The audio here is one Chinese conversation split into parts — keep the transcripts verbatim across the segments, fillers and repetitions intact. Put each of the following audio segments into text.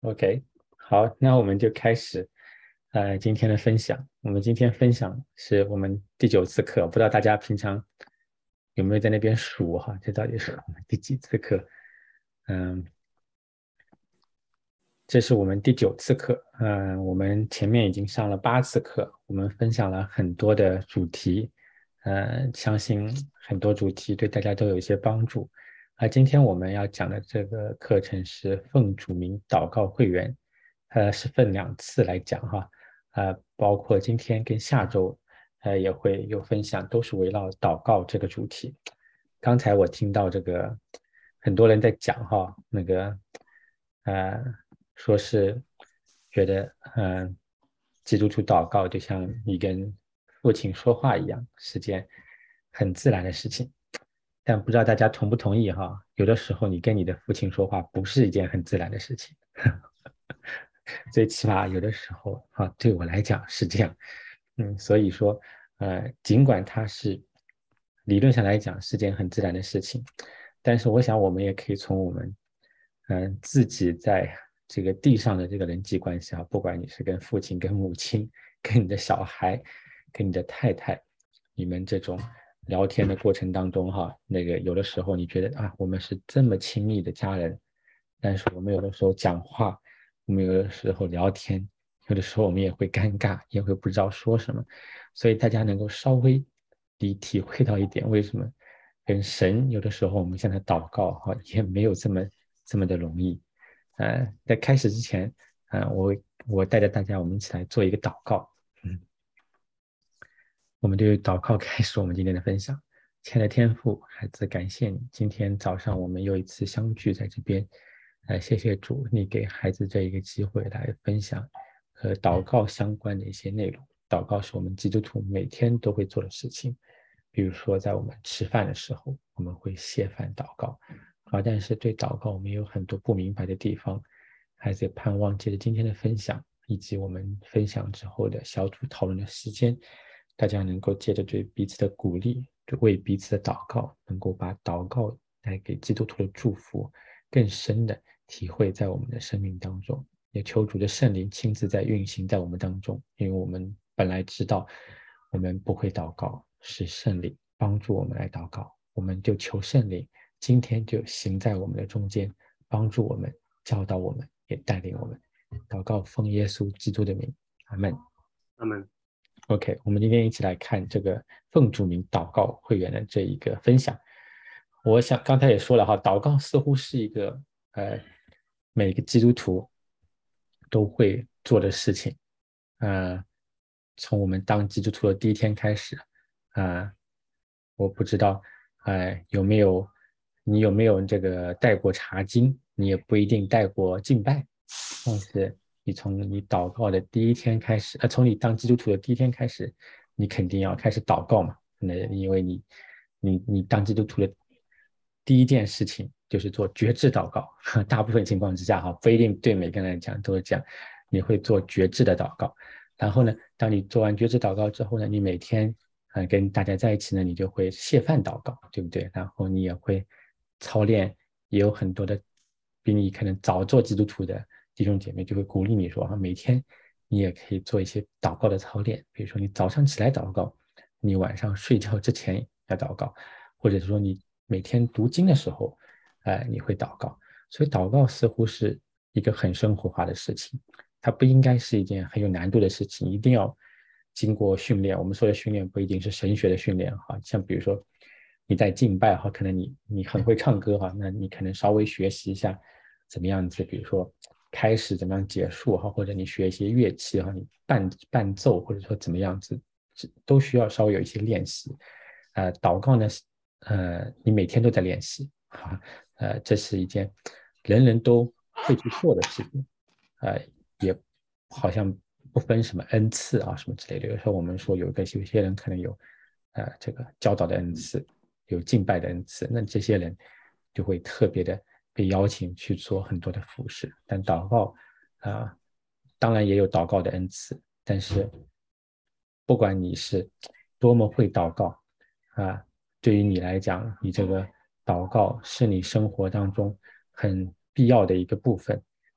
OK，好，那我们就开始呃今天的分享。我们今天分享是我们第九次课，不知道大家平常有没有在那边数哈？这到底是我们第几次课？嗯，这是我们第九次课。嗯，我们前面已经上了八次课，我们分享了很多的主题。呃，相信很多主题对大家都有一些帮助。而今天我们要讲的这个课程是奉主名祷告会员，呃，是分两次来讲哈。呃，包括今天跟下周，呃，也会有分享，都是围绕祷告这个主题。刚才我听到这个很多人在讲哈，那个呃，说是觉得嗯、呃基督徒祷告就像你跟父亲说话一样，是件很自然的事情。但不知道大家同不同意哈？有的时候你跟你的父亲说话不是一件很自然的事情。最起码有的时候啊，对我来讲是这样。嗯，所以说，呃，尽管它是理论上来讲是件很自然的事情，但是我想我们也可以从我们，嗯、呃自己在这个地上的这个人际关系啊，不管你是跟父亲、跟母亲、跟你的小孩、跟你的太太，你们这种聊天的过程当中哈，那个有的时候你觉得啊，我们是这么亲密的家人，但是我们有的时候讲话。我们有的时候聊天，有的时候我们也会尴尬，也会不知道说什么，所以大家能够稍微地体会到一点，为什么跟神有的时候我们向他祷告哈，也没有这么这么的容易。呃，在开始之前，呃，我我带着大家，我们一起来做一个祷告。嗯，我们就祷告开始我们今天的分享。亲爱的天父，孩子，感谢你，今天早上我们又一次相聚在这边。呃，谢谢主，你给孩子这一个机会来分享和祷告相关的一些内容。祷告是我们基督徒每天都会做的事情，比如说在我们吃饭的时候，我们会谢饭祷告。啊，但是对祷告我们有很多不明白的地方，孩子也盼望借着今天的分享，以及我们分享之后的小组讨论的时间，大家能够借着对彼此的鼓励，为彼此的祷告，能够把祷告带给基督徒的祝福更深的体会在我们的生命当中。也求主的圣灵亲自在运行在我们当中，因为我们本来知道我们不会祷告，是圣灵帮助我们来祷告，我们就求圣灵今天就行在我们的中间，帮助我们，教导我们，也带领我们。祷告奉耶稣基督的名，阿门。 那么 OK，我们今天一起来看这个奉主名祷告会员的这一个分享。我想刚才也说了哈，祷告似乎是一个呃每个基督徒都会做的事情。呃，从我们当基督徒的第一天开始，啊、呃我不知道，呃，有没有你有没有这个带过查经？你也不一定带过敬拜，但是你从你祷告的第一天开始，呃，从你当基督徒的第一天开始，你肯定要开始祷告嘛。那因为你你你当基督徒的第一件事情就是做觉知祷告，大部分情况之下哈，不一定对每个人来讲都是这样，你会做觉知的祷告。然后呢，当你做完觉知祷告之后呢，你每天呃跟大家在一起呢，你就会谢饭祷告，对不对？然后你也会操练，也有很多的比你可能早做基督徒的弟兄姐妹就会鼓励你说哈，每天你也可以做一些祷告的操练，比如说你早上起来祷告，你晚上睡觉之前要祷告，或者是说你每天读经的时候，呃，你会祷告。所以祷告似乎是一个很生活化的事情，它不应该是一件很有难度的事情，一定要经过训练。我们说的训练不一定是神学的训练哈，像比如说你在敬拜哈，可能你你很会唱歌哈，那你可能稍微学习一下怎么样子，比如说开始怎么样结束哈，或者你学一些乐器哈，你伴伴奏或者说怎么样子，都需要稍微有一些练习。呃，祷告呢，呃，你每天都在练习哈，呃，这是一件人人都会去做的事情。呃，也好像不分什么恩赐啊什么之类的。有时候我们说有个有些人可能有呃这个教导的恩赐，有敬拜的恩赐，那这些人就会特别的被邀请去做很多的服饰。但祷告啊、呃当然也有祷告的恩赐，但是不管你是多么会祷告啊，对于你来讲，你这个祷告是你生活当中很必要的一个部分。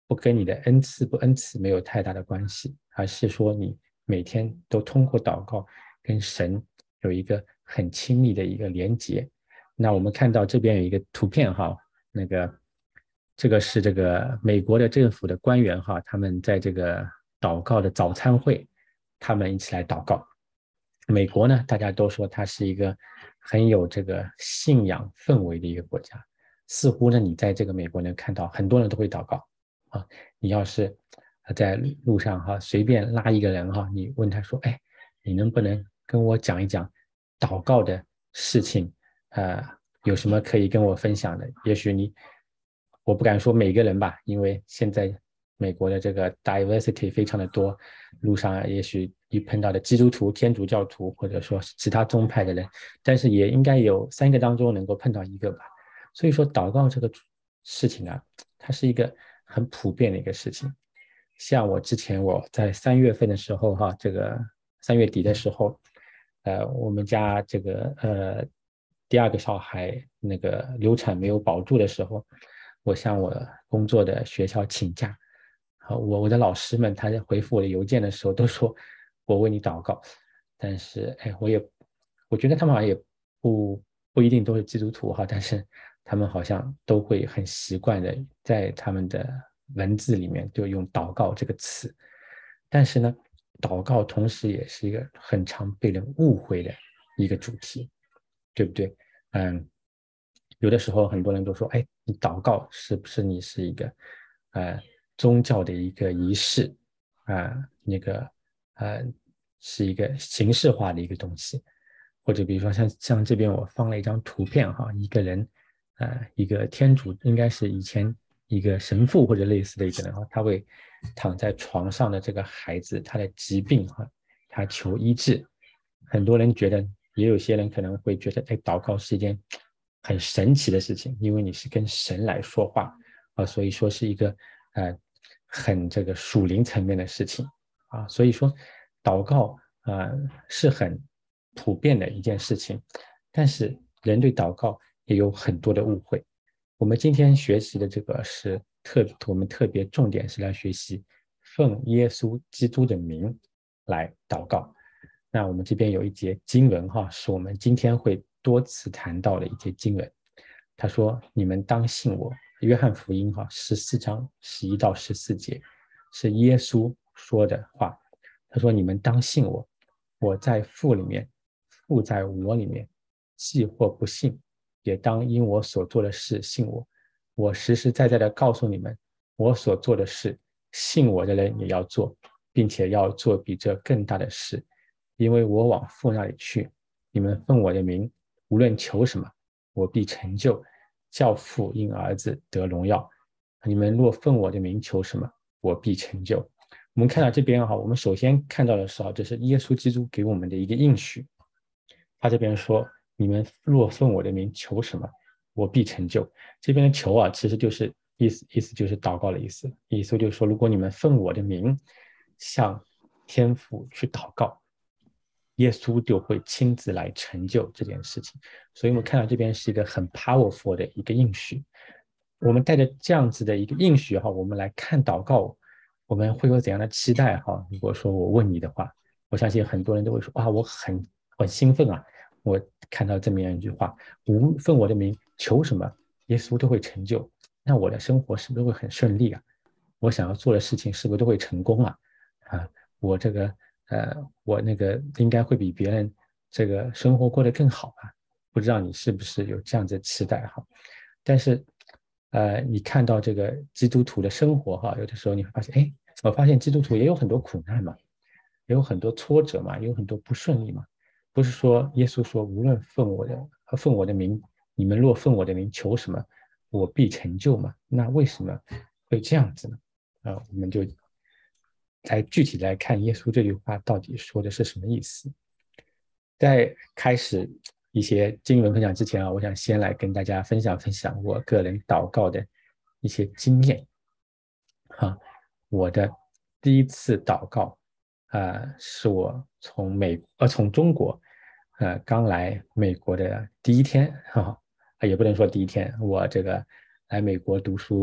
不跟你的恩赐不恩赐没有太大的关系，而是说你每天都通过祷告跟神有一个很亲密的一个连结。那我们看到这边有一个图片哈，那个这个是这个美国的政府的官员哈，他们在这个祷告的早餐会，他们一起来祷告。美国呢，大家都说它是一个很有这个信仰氛围的一个国家，似乎呢，你在这个美国能看到很多人都会祷告啊。你要是在路上哈，随便拉一个人哈，你问他说，哎，你能不能跟我讲一讲祷告的事情？呃，有什么可以跟我分享的？也许你，我不敢说每个人吧，因为现在美国的这个 diversity 非常的多，路上也许你碰到的基督徒、天主教徒，或者说其他宗派的人，但是也应该有三个当中能够碰到一个吧。所以说，祷告这个事情啊，它是一个很普遍的一个事情。像我之前我在三月份的时候哈，这个三月底的时候，呃，我们家这个呃第二个小孩那个流产没有保住的时候，我向我工作的学校请假。好，我我的老师们他在回复我的邮件的时候都说我为你祷告，但是哎，我也我觉得他们好像也不不一定都是基督徒哈，但是他们好像都会很习惯的在他们的文字里面就用祷告这个词。但是呢，祷告同时也是一个很常被人误会的一个主题，对不对？嗯，有的时候很多人都说，哎，你祷告是不是你是一个呃宗教的一个仪式啊、呃，那个呃是一个形式化的一个东西，或者比如说像像这边我放了一张图片哈，一个人呃一个天主应该是以前一个神父或者类似的一个人哈，他会躺在床上的这个孩子他的疾病哈，他求医治，很多人觉得，也有些人可能会觉得，哎，祷告是一件很神奇的事情，因为你是跟神来说话啊，所以说是一个呃很这个属灵层面的事情啊，所以说祷告啊、呃、是很普遍的一件事情，但是人对祷告也有很多的误会。我们今天学习的这个是特，我们特别重点是来学习奉耶稣基督的名来祷告。那我们这边有一节经文哈，是我们今天会多次谈到的一节经文。他说：“你们当信我。”约翰福音哈十四章十一到十四节是耶稣说的话。他说：“你们当信我，我在父里面，父在我里面。信或不信，也当因我所做的事信我。我实实在在的告诉你们，我所做的事，信我的人也要做，并且要做比这更大的事。因为我往父那里去，你们奉我的名，无论求什么，我必成就，叫父因儿子得荣耀。你们若奉我的名求什么，我必成就。”我们看到这边哈，我们首先看到的是啊，这是耶稣基督给我们的一个应许。他这边说：“你们若奉我的名求什么，我必成就。”这边的求啊，其实就是意思意思就是祷告的意思。意思就是说，如果你们奉我的名向天父去祷告，耶稣就会亲自来成就这件事情。所以我们看到这边是一个很 powerful 的一个应许。我们带着这样子的一个应许哈，我们来看祷告，我们会有怎样的期待哈？如果说我问你的话，我相信很多人都会说啊，我很很兴奋啊！我看到这么样一句话：无奉我的名求什么，耶稣都会成就。那我的生活是不是会很顺利啊？我想要做的事情是不是都会成功啊？啊，我这个呃，我那个应该会比别人这个生活过得更好啊？不知道你是不是有这样子的期待哈？但是呃，你看到这个基督徒的生活哈，有的时候你会发现，哎，我发现基督徒也有很多苦难嘛，也有很多挫折嘛，也有很多不顺利嘛。不是说耶稣说，无论奉我的奉我的名，你们若奉我的名求什么，我必成就嘛。那为什么会这样子呢？啊，我们就来具体来看耶稣这句话到底说的是什么意思。在开始一些经文分享之前啊，我想先来跟大家分享分享我个人祷告的一些经验。啊，我的第一次祷告，呃，是我从美呃从中国，呃刚来美国的第一天，哈、啊，也不能说第一天，我这个来美国读书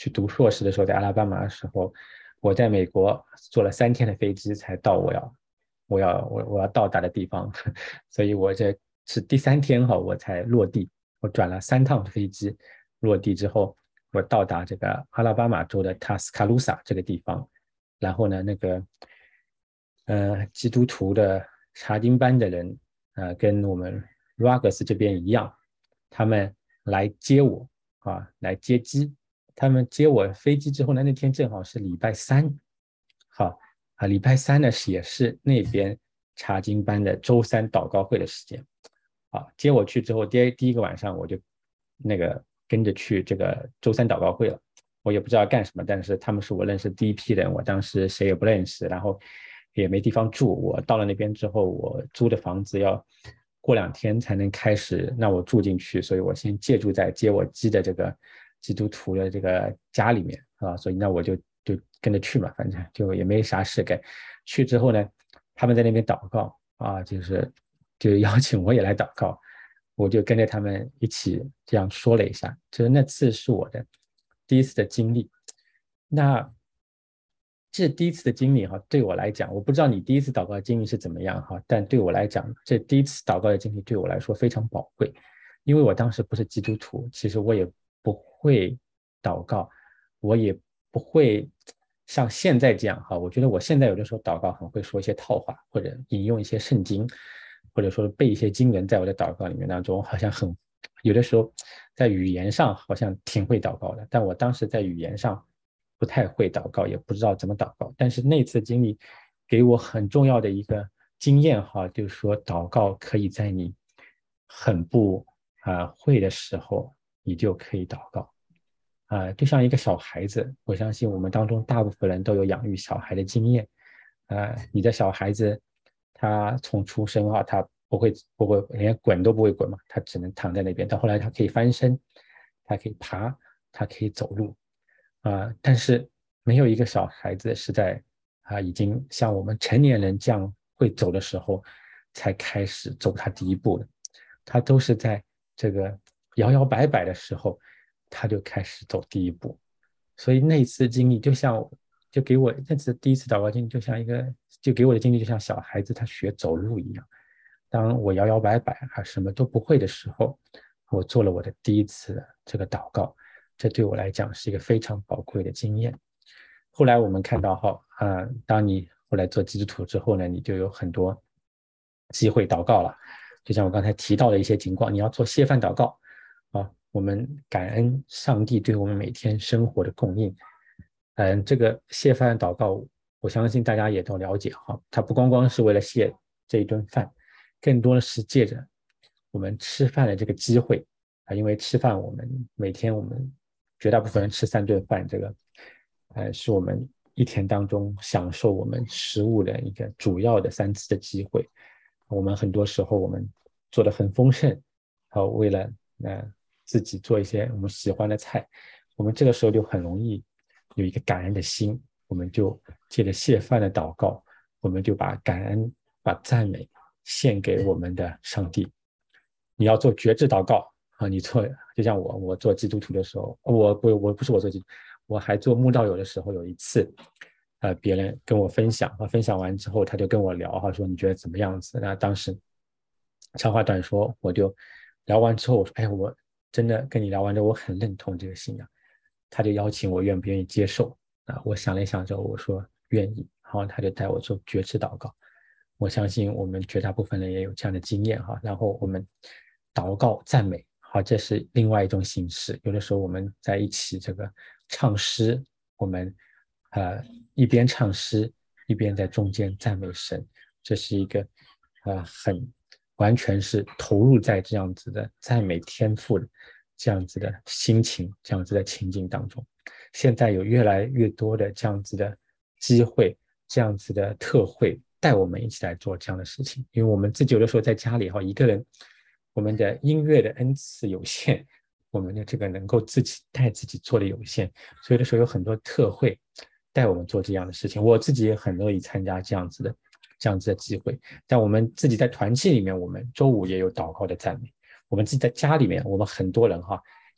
去读硕士的时候，在阿拉巴马的时候，我在美国坐了三天的飞机才到我要我要我我要到达的地方，所以我这是第三天哈我才落地，我转了三趟飞机，落地之后我到达这个阿拉巴马州的塔斯卡鲁萨这个地方，然后呢那个呃基督徒的查经班的人呃跟我们 Ruggers 这边一样，他们来接我啊来接机，他们接我飞机之后呢，那天正好是礼拜三，好啊，礼拜三呢也是那边查经班的周三祷告会的时间。好，接我去之后，第第一个晚上我就那个跟着去这个周三祷告会了。我也不知道干什么，但是他们是我认识第一批人，我当时谁也不认识，然后也没地方住。我到了那边之后，我租的房子要过两天才能开始让我住进去，所以我先借住在接我机的这个基督徒的这个家里面啊，所以那我就就跟着去嘛，反正就也没啥事干。去之后呢，他们在那边祷告啊，就是就邀请我也来祷告，我就跟着他们一起这样说了一下，就是那次是我的第一次的经历。那这第一次的经历哈，对我来讲，我不知道你第一次祷告的经历是怎么样哈，但对我来讲，这第一次祷告的经历对我来说非常宝贵，因为我当时不是基督徒，其实我也不会祷告，我也不会像现在这样哈。我觉得我现在有的时候祷告很会说一些套话，或者引用一些圣经，或者说背一些经文，在我的祷告里面当中，好像很有的时候在语言上好像挺会祷告的，但我当时在语言上不太会祷告，也不知道怎么祷告。但是那次经历给我很重要的一个经验哈，就是说祷告可以在你很不啊、呃、会的时候，你就可以祷告啊、呃，就像一个小孩子，我相信我们当中大部分人都有养育小孩的经验啊、呃，你的小孩子他从出生啊，他不会不会连滚都不会滚嘛，他只能躺在那边，到后来他可以翻身，他可以爬，他可以走路。啊、呃，但是没有一个小孩子是在啊、呃、已经像我们成年人这样会走的时候，才开始走他第一步的。他都是在这个摇摇摆摆的时候，他就开始走第一步。所以那次经历就像，就给我那次第一次祷告经历，就像一个，就给我的经历就像小孩子他学走路一样。当我摇摇摆摆还什么都不会的时候，我做了我的第一次这个祷告。这对我来讲是一个非常宝贵的经验。后来我们看到哈，啊，当你后来做基督徒之后呢，你就有很多机会祷告了。就像我刚才提到的一些情况，你要做谢饭祷告啊，我们感恩上帝对我们每天生活的供应。嗯，这个谢饭祷告，我相信大家也都了解哈，它不光光是为了谢这一顿饭，更多的是借着我们吃饭的这个机会啊，因为吃饭我们每天我们绝大部分人吃三顿饭，这个呃是我们一天当中享受我们食物的一个主要的三次的机会。我们很多时候我们做的很丰盛，好，为了呃自己做一些我们喜欢的菜，我们这个时候就很容易有一个感恩的心，我们就借着谢饭的祷告，我们就把感恩、把赞美献给我们的上帝。你要做觉知祷告啊，你做就像我，我做基督徒的时候，我不我不是我做基督徒，我还做慕道友的时候，有一次，呃，别人跟我分享，啊，分享完之后，他就跟我聊，哈，说你觉得怎么样子？那当时长话短说，我就聊完之后，我说，哎，我真的跟你聊完之后，我很认同这个信仰。他就邀请我愿不愿意接受啊？我想了一想之后，我说愿意。然后他就带我做觉知祷告。我相信我们绝大部分人也有这样的经验哈。然后我们祷告赞美，好，这是另外一种形式。有的时候我们在一起这个唱诗，我们呃一边唱诗一边在中间赞美神，这是一个呃很完全是投入在这样子的赞美天赋的这样子的心情，这样子的情境当中。现在有越来越多的这样子的机会，这样子的特会带我们一起来做这样的事情。因为我们自己有的时候在家里哈，一个人我们的音乐的恩赐有限，我们的这个能够自己带自己做的有限，所以有的时候有很多特会带我们做这样的事情。我自己也很乐意参加这样子的这样子的机会。但我们自己在团契里面，我们周五也有祷告的赞美。我们自己在家里面，我们很多人哈，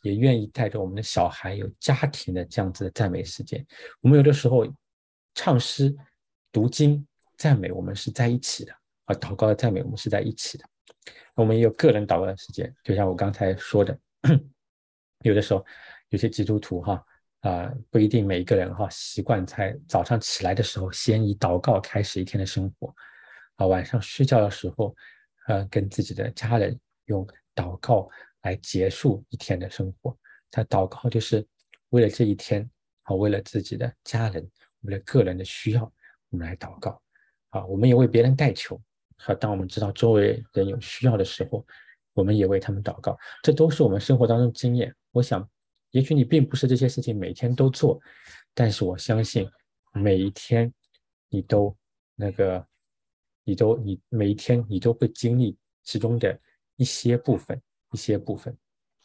也愿意带着我们的小孩有家庭的这样子的赞美时间。我们有的时候唱诗、读经、赞美，我们是在一起的啊，祷告的赞美我们是在一起的。我们也有个人祷告的时间，就像我刚才说的，有的时候有些基督徒哈啊、呃，不一定每一个人哈习惯在早上起来的时候先以祷告开始一天的生活啊，晚上睡觉的时候，呃，跟自己的家人用祷告来结束一天的生活。他祷告就是为了这一天啊，为了自己的家人，为了个人的需要，我们来祷告啊。我们也为别人代求啊。当我们知道周围人有需要的时候，我们也为他们祷告。这都是我们生活当中的经验。我想，也许你并不是这些事情每天都做，但是我相信每一天你都那个。你都你每一天你都会经历其中的一些部分，一些部分。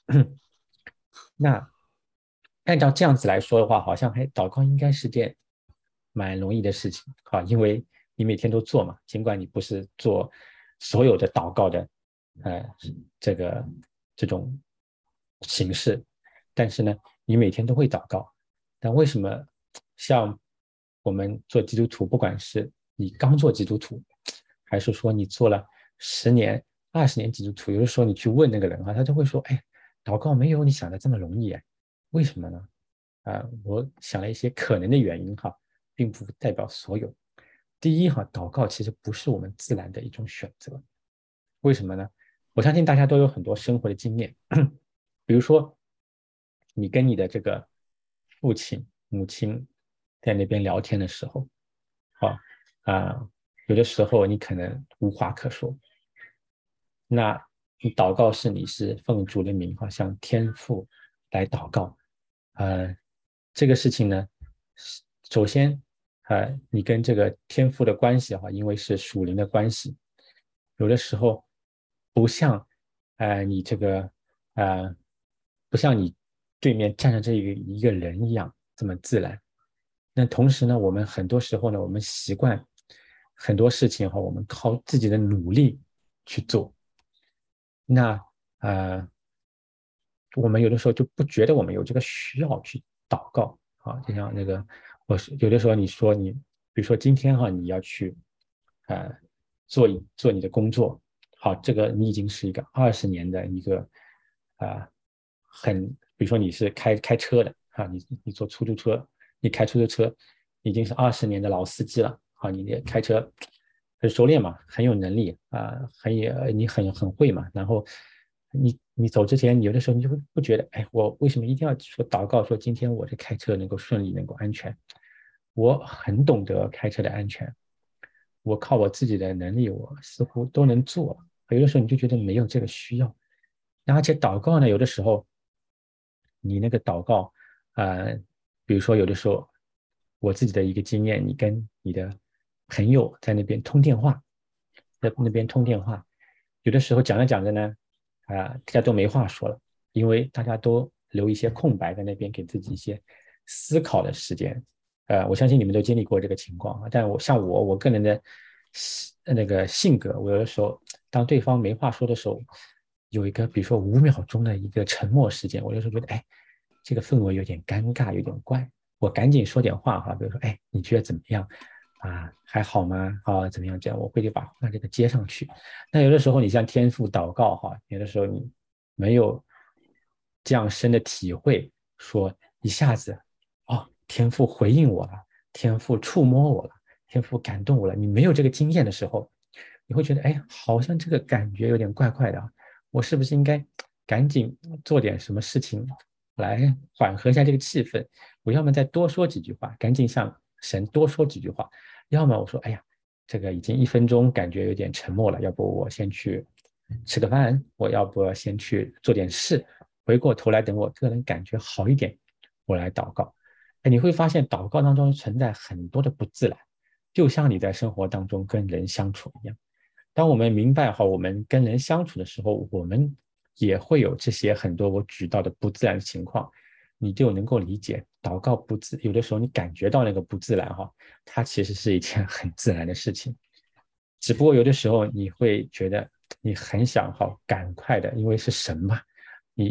那按照这样子来说的话，好像还祷告应该是件蛮容易的事情啊，因为你每天都做嘛，尽管你不是做所有的祷告的呃这个这种形式，但是呢，你每天都会祷告。但为什么像我们做基督徒，不管是你刚做基督徒，还是说你做了十年、二十年基督徒，有的时候你去问那个人啊，他就会说：“哎，祷告没有你想的这么容易哎，为什么呢？”啊，我想了一些可能的原因哈，并不代表所有。第一哈，祷告其实不是我们自然的一种选择，为什么呢？我相信大家都有很多生活的经验，比如说你跟你的这个父亲、母亲在那边聊天的时候，啊啊，有的时候你可能无话可说，那你祷告是你是奉主的名哈，向天父来祷告，呃，这个事情呢，首先，呃，你跟这个天父的关系哈，因为是属灵的关系，有的时候不像，呃，你这个，呃，不像你对面站着这一个一个人一样这么自然。那同时呢，我们很多时候呢，我们习惯很多事情哈，我们靠自己的努力去做。那呃，我们有的时候就不觉得我们有这个需要去祷告啊，就像那个，我是有的时候你说你，比如说今天哈，你要去呃做一做你的工作，好，这个你已经是一个二十年的一个啊、呃、很，比如说你是开开车的啊，你你坐出租车，你开出租车已经是二十年的老司机了啊，你的开车很熟练嘛，很有能力啊，很也你很很会嘛，然后你你走之前，有的时候你就会不觉得，哎，我为什么一定要说祷告，说今天我的开车能够顺利，能够安全？我很懂得开车的安全，我靠我自己的能力，我似乎都能做。有的时候你就觉得没有这个需要，而且祷告呢，有的时候你那个祷告，呃，比如说有的时候我自己的一个经验，你跟你的朋友在那边通电话，在那边通电话，有的时候讲着讲着呢，啊、呃，大家都没话说了，因为大家都留一些空白在那边，给自己一些思考的时间。呃，我相信你们都经历过这个情况啊。但我像我，我个人的那个性格，我有的时候当对方没话说的时候，有一个比如说五秒钟的一个沉默时间，我有时候觉得，哎，这个氛围有点尴尬，有点怪，我赶紧说点话哈，比如说，哎，你觉得怎么样？啊，还好吗？啊，怎么样？这样我会就把话这个接上去。那有的时候你像天父祷告哈，有的时候你没有这样深的体会，说一下子哦，天父回应我了，天父触摸我了，天父感动我了。你没有这个经验的时候，你会觉得哎，好像这个感觉有点怪怪的，我是不是应该赶紧做点什么事情来缓和一下这个气氛？我要么再多说几句话，赶紧向神多说几句话，要么我说哎呀，这个已经一分钟，感觉有点沉默了，要不我先去吃个饭，我要不先去做点事，回过头来等我个人感觉好一点，我来祷告。哎，你会发现祷告当中存在很多的不自然，就像你在生活当中跟人相处一样。当我们明白哈，我们跟人相处的时候，我们也会有这些很多我举到的不自然的情况，你就能够理解祷告不自，有的时候你感觉到那个不自然哈，它其实是一件很自然的事情。只不过有的时候你会觉得你很想好赶快的，因为是神嘛，你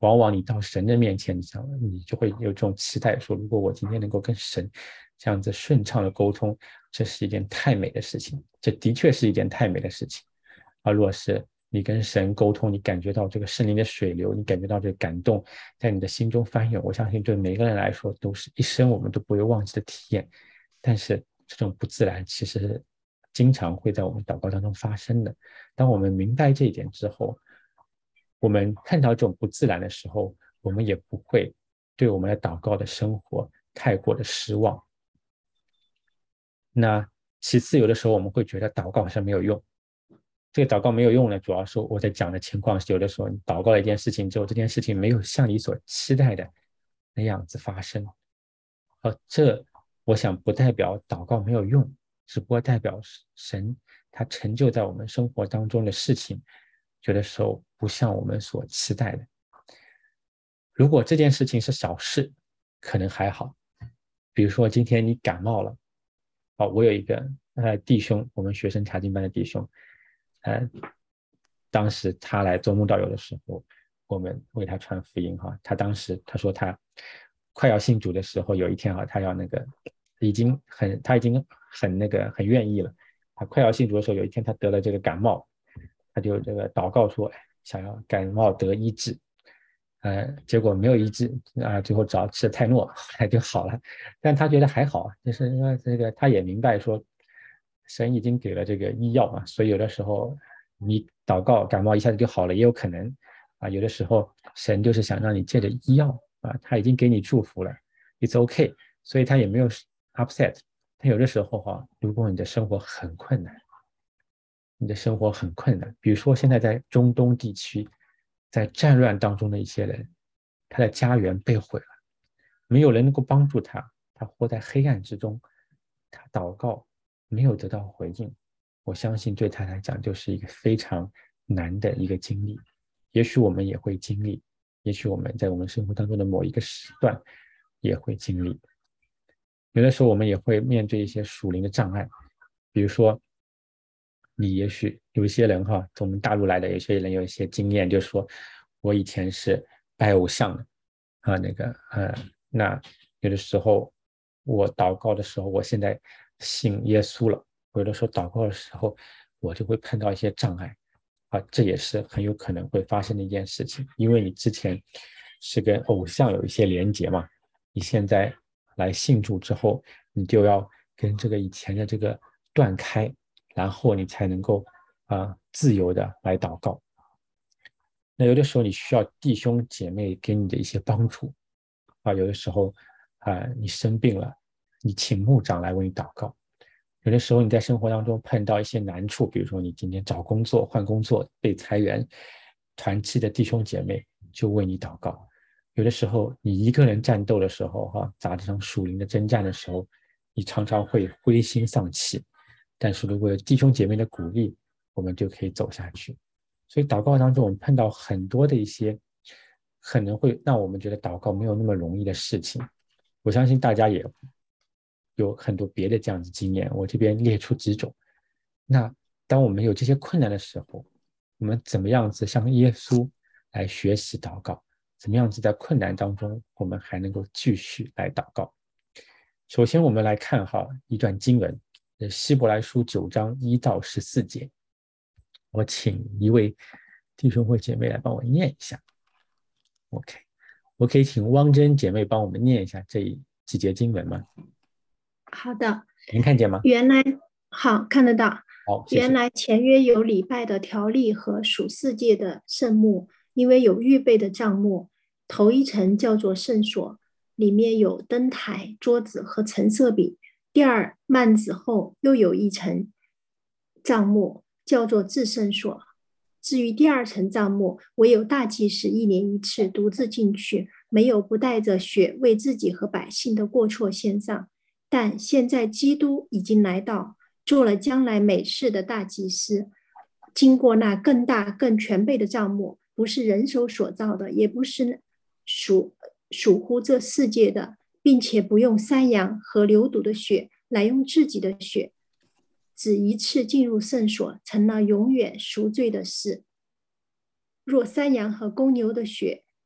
往往你到神的面前，你想你就会有这种期待，说如果我今天能够跟神这样子顺畅的沟通，这是一件太美的事情，这的确是一件太美的事情。而若是你跟神沟通，你感觉到这个圣灵的水流，你感觉到这个感动在你的心中翻涌，我相信对每个人来说都是一生我们都不会忘记的体验。但是这种不自然其实经常会在我们祷告当中发生的。当我们明白这一点之后，我们看到这种不自然的时候，我们也不会对我们的祷告的生活太过的失望。那其次，有的时候我们会觉得祷告好像没有用。这个祷告没有用呢，主要是我在讲的情况是，有的时候你祷告了一件事情之后，这件事情没有像你所期待的那样子发生。而这我想不代表祷告没有用，只不过代表神他成就在我们生活当中的事情，有的时候不像我们所期待的。如果这件事情是小事，可能还好。比如说今天你感冒了，哦，我有一个呃弟兄，我们学生查经班的弟兄，呃，当时他来做慕道友的时候，我们为他传福音哈。他当时他说他快要信主的时候，有一天哈，他要那个已经很他已经很那个很愿意了。他快要信主的时候，有一天他得了这个感冒，他就这个祷告说想要感冒得医治。呃，结果没有医治啊、呃，最后找吃泰诺，后来就好了。但他觉得还好，就是因为这个他也明白说，神已经给了这个医药嘛，所以有的时候你祷告感冒一下子就好了，也有可能啊。有的时候神就是想让你借着医药啊，他已经给你祝福了 ，it's OK，所以他也没有 upset。但有的时候哈、啊，如果你的生活很困难，你的生活很困难，比如说现在在中东地区，在战乱当中的一些人，他的家园被毁了，没有人能够帮助他，他活在黑暗之中，他祷告没有得到回应，我相信对他来讲就是一个非常难的一个经历。也许我们也会经历，也许我们在我们生活当中的某一个时段也会经历。有的时候我们也会面对一些属灵的障碍，比如说你也许有一些人哈，从我们大陆来的，有些人有一些经验，就是说我以前是拜偶像的啊，那个呃，那有的时候我祷告的时候，我现在信耶稣了，有的时候祷告的时候，我就会碰到一些障碍啊，这也是很有可能会发生的一件事情，因为你之前是跟偶像有一些连结嘛，你现在来信主之后，你就要跟这个以前的这个断开。然后你才能够啊、呃、自由的来祷告。那有的时候你需要弟兄姐妹给你的一些帮助啊，有的时候啊、呃、你生病了，你请牧长来为你祷告。有的时候你在生活当中碰到一些难处，比如说你今天找工作、换工作、被裁员，团契的弟兄姐妹就为你祷告。有的时候你一个人战斗的时候，哈、啊，打这场属灵的征战的时候，你常常会灰心丧气。但是如果有弟兄姐妹的鼓励，我们就可以走下去。所以祷告当中，我们碰到很多的一些可能会让我们觉得祷告没有那么容易的事情。我相信大家也有很多别的这样子经验，我这边列出几种。那当我们有这些困难的时候，我们怎么样子向耶稣来学习祷告？怎么样子在困难当中，我们还能够继续来祷告？首先，我们来看哈一段经文。希伯来书九章一到十四节，我请一位弟兄或姐妹来帮我念一下。OK， 我可以请汪珍姐妹帮我们念一下这几节经文吗？ 好的， 您看见吗？ 原来好看得到。 好，谢谢。 原来前约有礼拜的条例和属世界的圣幕，因为有预备的帐幕，头一层叫做圣所，里面有灯台、桌子和陈设饼。第二幔子后又有一层帐幕，叫做至圣所。至于第二层帐幕，唯有大祭司一年一次独自进去，没有不带着血为自己和百姓的过错献上。但现在基督已经来到，做了将来美事的大祭司，经过那更大更全备的帐幕，不是人手所造的，也不是属属乎这世界的，并且不用山羊和流犊的血，来用自己的血，只一次进入圣所，成了永远赎罪的事。若山羊和公牛的血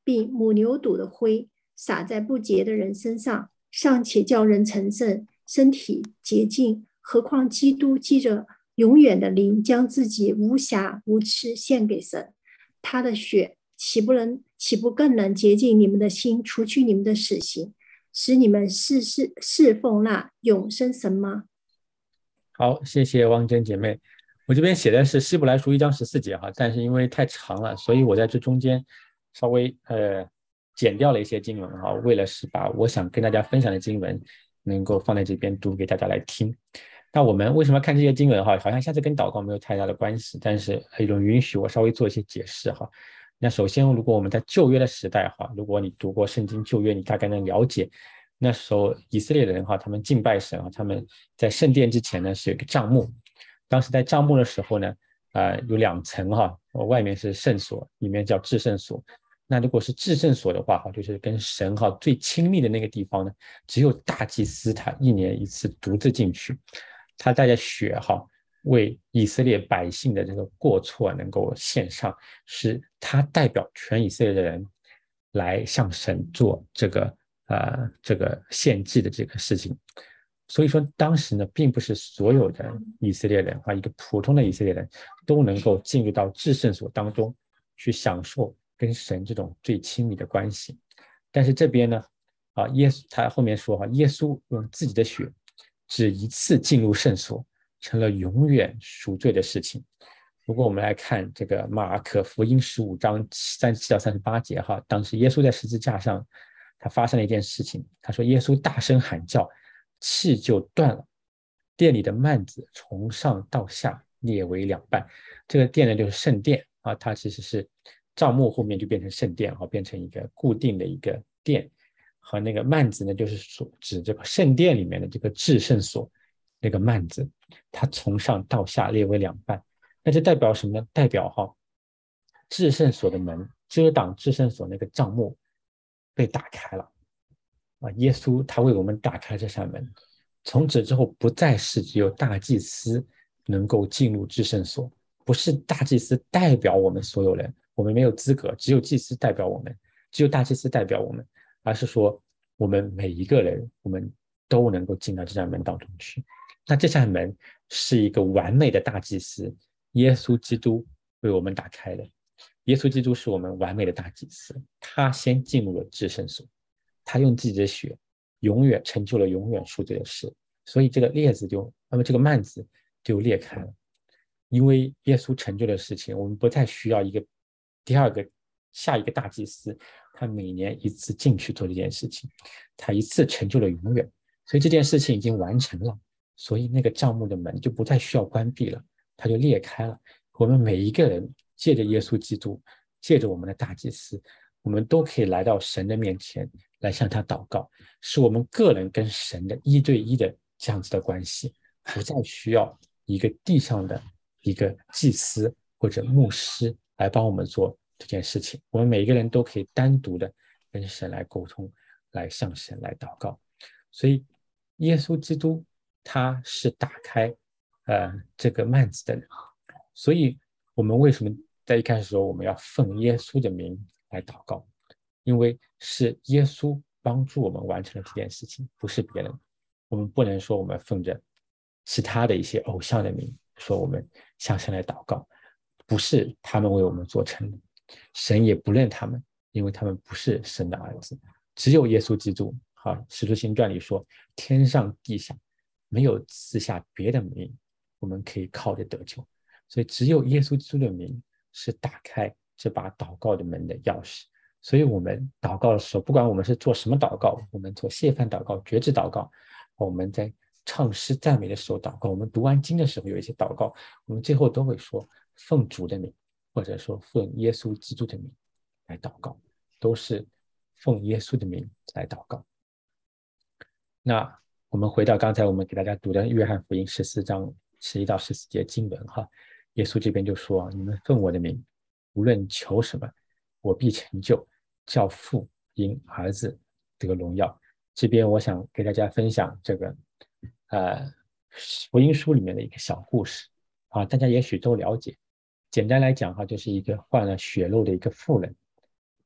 并母牛犊的灰撒在不洁的人身上，尚且叫人成圣，身体洁净，何况基督记着永远的灵，将自己无瑕无疵献给神，他的血岂不能岂不更能洁净你们的心，除去你们的死刑，使你们侍侍侍奉那永生神吗？ 好，谢谢汪珍姐妹。我这边写的是希伯来书一章十四节哈，但是因为太长了，所以我在这中间稍微呃剪掉了一些经文哈，为了是把我想跟大家分享的经文能够放在这边读给大家来听。那我们为什么看这些经文哈？好像下次跟祷告没有太大的关系，但是一种允许我稍微做一些解释哈。那首先，如果我们在旧约的时代哈，如果你读过圣经旧约，你大概能了解。那时候以色列人哈，他们敬拜神啊，他们在圣殿之前呢是有一个帐幕。当时在帐幕的时候呢，呃，有两层哈，外面是圣所，里面叫至圣所。那如果是至圣所的话哈，就是跟神哈最亲密的那个地方呢，只有大祭司他一年一次独自进去，他带着血哈，为以色列百姓的这个过错能够献上，是他代表全以色列的人来向神做这个。呃，这个献祭的这个事情，所以说当时呢，并不是所有的以色列人啊，一个普通的以色列人都能够进入到至圣所当中去享受跟神这种最亲密的关系。但是这边呢，啊，耶稣他后面说哈，耶稣用自己的血只一次进入圣所，成了永远赎罪的事情。如果我们来看这个马可福音十五章三十七到三十八节哈，当时耶稣在十字架上。他发生了一件事情，他说耶稣大声喊叫，气就断了，殿里的幔子从上到下裂为两半。这个殿呢就是圣殿啊，它其实是帐幕后面就变成圣殿啊，变成一个固定的一个殿，和那个幔子呢就是所指这个圣殿里面的这个至圣所那个幔子，它从上到下裂为两半。那这代表什么呢？代表哈至圣所的门遮挡至圣所那个帐幕被打开了啊！耶稣他为我们打开这扇门，从此之后不再是只有大祭司能够进入至圣所，不是大祭司代表我们所有人，我们没有资格，只有祭司代表我们，只有大祭司代表我们，而是说我们每一个人，我们都能够进到这扇门当中去。那这扇门是一个完美的大祭司，耶稣基督为我们打开的。耶稣基督是我们完美的大祭司，他先进入了至圣所，他用自己的血永远成就了永远赎罪的事，所以这个裂子就，那么这个幔子就裂开了。因为耶稣成就的事情，我们不再需要一个第二个下一个大祭司，他每年一次进去做这件事情，他一次成就了永远，所以这件事情已经完成了，所以那个帐幕的门就不再需要关闭了，它就裂开了。我们每一个人借着耶稣基督，借着我们的大祭司，我们都可以来到神的面前来向他祷告，是我们个人跟神的一对一的这样子的关系，不再需要一个地上的一个祭司或者牧师来帮我们做这件事情，我们每一个人都可以单独的跟神来沟通，来向神来祷告。所以耶稣基督他是打开呃这个幔子的人，所以我们为什么在一开始说我们要奉耶稣的名来祷告？因为是耶稣帮助我们完成了这件事情，不是别人。我们不能说我们奉着其他的一些偶像的名说我们向神来祷告，不是他们为我们做成的，神也不认他们，因为他们不是神的儿子。只有耶稣基督，好，《使徒行传》里说，天上地下没有赐下别的名，我们可以靠着得救。所以只有耶稣基督的名是打开这把祷告的门的钥匙。所以我们祷告的时候，不管我们是做什么祷告，我们做谢饭祷告、觉知祷告，我们在唱诗赞美的时候祷告，我们读完经的时候有一些祷告，我们最后都会说奉主的名，或者说奉耶稣基督的名来祷告，都是奉耶稣的名来祷告。那我们回到刚才我们给大家读的约翰福音十四章十一到十四节经文哈，耶稣这边就说，你们奉我的名，无论求什么，我必成就，叫父因儿子得荣耀。这边我想给大家分享这个呃福音书里面的一个小故事啊，大家也许都了解。简单来讲哈，就是一个患了血漏的一个妇人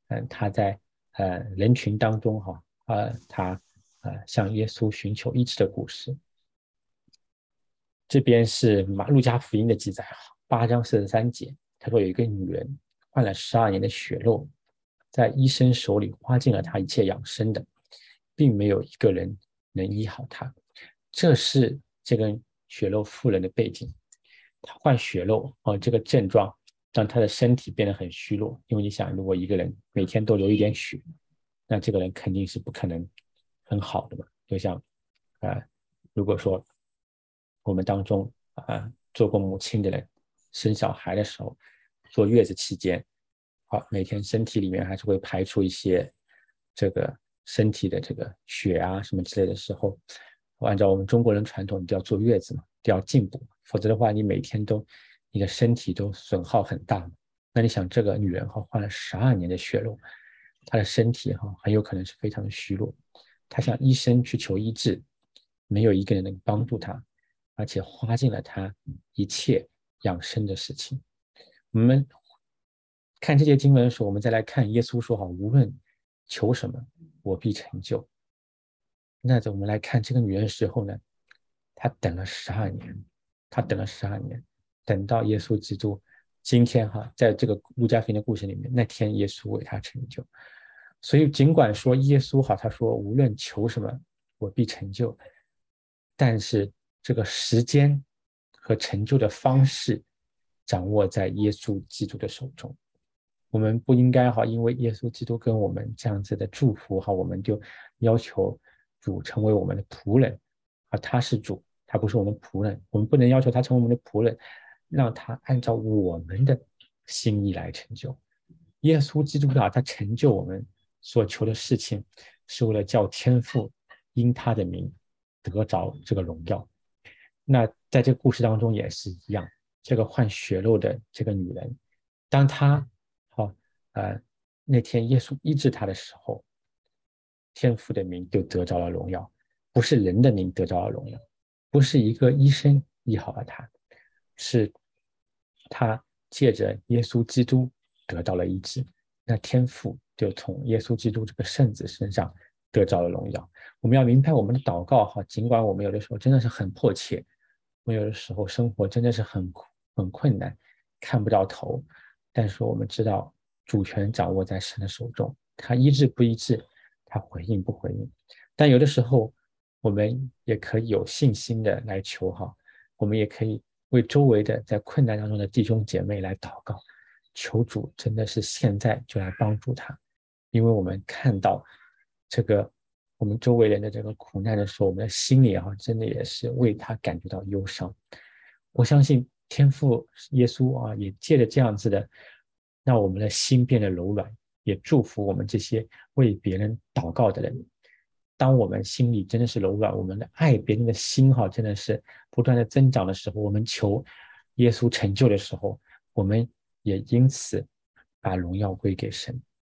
嗯，他在呃人群当中哈，呃，他呃向耶稣寻求医治的故事。这边是马路加福音的记载，八章四十三节，他说有一个女人患了十二年的血漏，在医生手里花尽了她一切养生的，并没有一个人能医好她。这是这个血漏妇人的背景。她患血漏哦，这个症状让她的身体变得很虚弱。因为你想，如果一个人每天都流一点血，那这个人肯定是不可能很好的嘛。就像呃，如果说我们当中啊、呃、做过母亲的人，生小孩的时候，坐月子期间，好，每天身体里面还是会排出一些这个身体的这个血啊什么之类的时候，按照我们中国人传统，你都要坐月子嘛，都要进补，否则的话，你每天都你的身体都损耗很大。那你想，这个女人哈患了十二年的血漏，她的身体哈很有可能是非常的虚弱，她向医生去求医治，没有一个人能帮助她，而且花尽了她一切养生的事情。我们看这些经文的时候，我们再来看耶稣说哈，无论求什么，我必成就。那我们来看这个女人的时候呢，她等了十二年，她等了十二年，等到耶稣基督今天哈，在这个路加福音的故事里面，那天耶稣为她成就。所以尽管说耶稣哈，他说无论求什么，我必成就，但是这个时间和成就的方式掌握在耶稣基督的手中。我们不应该哈，因为耶稣基督跟我们这样子的祝福哈，我们就要求主成为我们的仆人啊，他是主，他不是我们仆人，我们不能要求他成为我们的仆人，让他按照我们的心意来成就。耶稣基督啊，他成就我们所求的事情，是为了叫天父因他的名得着这个荣耀。那在这个故事当中也是一样，这个患血漏的这个女人，当她好呃那天耶稣医治她的时候，天父的名就得着了荣耀，不是人的名得着了荣耀，不是一个医生医好了她，是她借着耶稣基督得到了医治，那天父就从耶稣基督这个圣子身上得着了荣耀。我们要明白，我们的祷告哈，尽管我们有的时候真的是很迫切，我们有的时候生活真的是很很困难，看不到头，但是我们知道主权掌握在神的手中，他医治不医治，他回应不回应。但有的时候我们也可以有信心的来求哈，我们也可以为周围的在困难当中的弟兄姐妹来祷告，求主真的是现在就来帮助他，因为我们看到这个我们周围人的这个苦难的时候，我们的心里啊，真的也是为他感觉到忧伤。我相信天父耶稣啊，也借着这样子的，让我们的心变得柔软，也祝福我们这些为别人祷告的人。当我们心里真的是柔软，我们的爱别人的心哈，真的是不断的增长的时候，我们求耶稣成就的时候，我们也因此把荣耀归给神。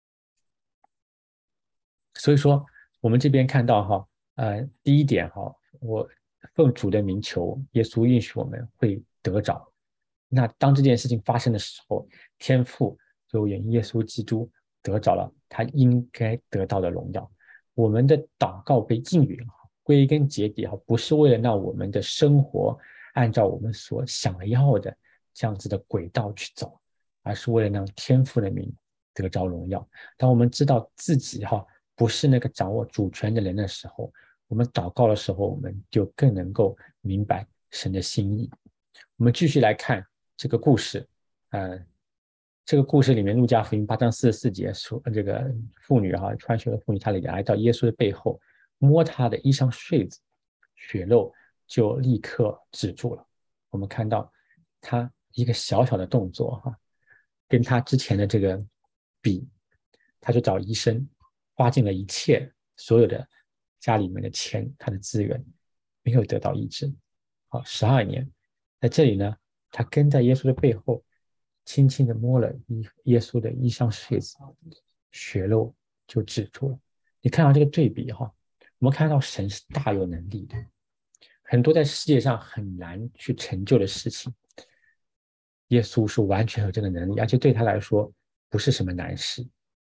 所以说，我们这边看到哈，呃，第一点哈，我奉主的名求，耶稣允许我们会得着。那当这件事情发生的时候，天父就引耶稣基督得着了他应该得到的荣耀。我们的祷告被应允，归根结底哈，不是为了让我们的生活按照我们所想要的这样子的轨道去走，而是为了让天父的名得着荣耀。当我们知道自己哈不是那个掌握主权的人的时候，我们祷告的时候，我们就更能够明白神的心意。我们继续来看这个故事，呃，这个故事里面，路加福音八章四十四节说，这个妇女哈，穿血的妇女，她来到耶稣的背后，摸他的衣裳穗子，血漏就立刻止住了。我们看到他一个小小的动作哈，跟他之前的这个比，他就找医生，花尽了一切所有的家里面的钱，他的资源，没有得到医治。好，十二年，在这里呢，他跟在耶稣的背后，轻轻的摸了耶稣的衣裳穗子，血漏就止住了。你看到这个对比哈，我们看到神是大有能力的，很多在世界上很难去成就的事情，耶稣是完全有这个能力，而且对他来说不是什么难事。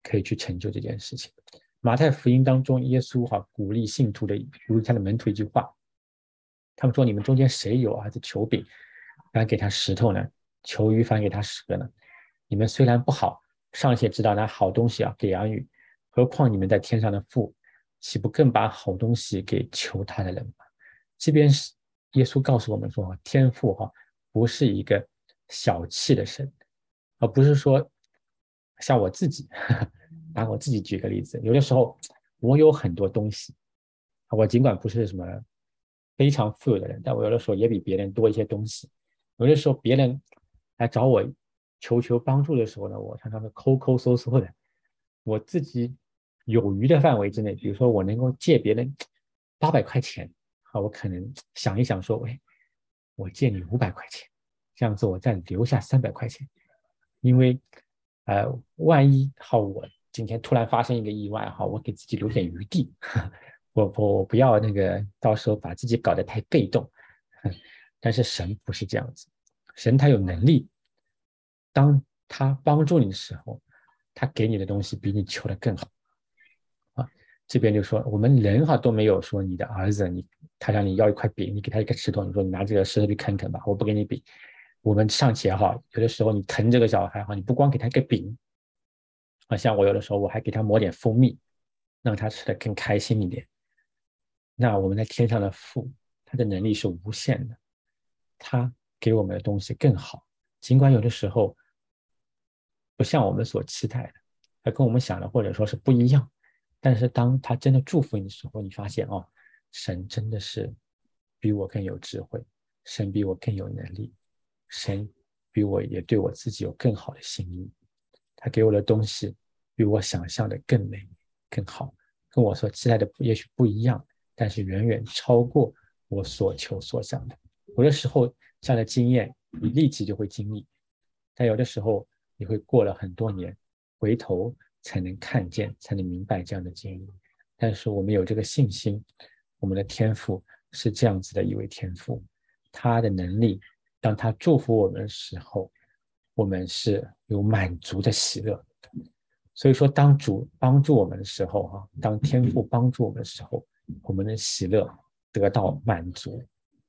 可以去成就这件事情。马太福音当中，耶稣哈鼓励信徒的，鼓励他的门徒一句话，他们说：你们中间谁有儿子求饼，反给他石头呢？求鱼反给他蛇呢？你们虽然不好，尚且知道拿好东西啊给儿女，何况你们在天上的父，岂不更把好东西给求他的人吗？这边是耶稣告诉我们说，天父哈不是一个小气的神，而不是说像我自己，拿我自己举个例子，有的时候我有很多东西，我尽管不是什么非常富有的人，但我有的时候也比别人多一些东西。有的时候别人来找我求求帮助的时候呢，我常常是抠抠搜搜的。我自己有余的范围之内，比如说我能够借别人八百块钱，啊，我可能想一想说，喂，我借你五百块钱，这样子我再留下三百块钱，因为呃，万一好我今天突然发生一个意外哈，我给自己留点余地，我我我不要那个到时候把自己搞得太被动。但是神不是这样子，神他有能力，当他帮助你的时候，他给你的东西比你求的更好啊。这边就说我们人哈都没有说你的儿子，你他让你要一块饼，你给他一个石头，你说你拿这个石头去啃啃吧，我不给你饼。我们尚且哈，有的时候你疼这个小孩哈，你不光给他一个饼，啊，像我有的时候我还给他抹点蜂蜜，让他吃的更开心一点。那我们在天上的父，他的能力是无限的，他给我们的东西更好，尽管有的时候不像我们所期待的，他跟我们想的或者说是不一样，但是当他真的祝福你的时候，你发现哦，神真的是比我更有智慧，神比我更有能力，神比我也对我自己有更好的心意，他给我的东西比我想象的更美更好，跟我所期待的也许不一样，但是远远超过我所求所想的。有的时候这样的经验你立即就会经历，但有的时候你会过了很多年回头才能看见，才能明白这样的经历。但是我们有这个信心，我们的天父是这样子的一位天父，他的能力当他祝福我们的时候，我们是有满足的喜乐。所以说当主帮助我们的时候哈，当天父帮助我们的时候，我们的喜乐得到满足。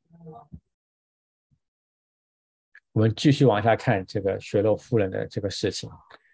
我们继续往下看这个血漏妇人的这个事情。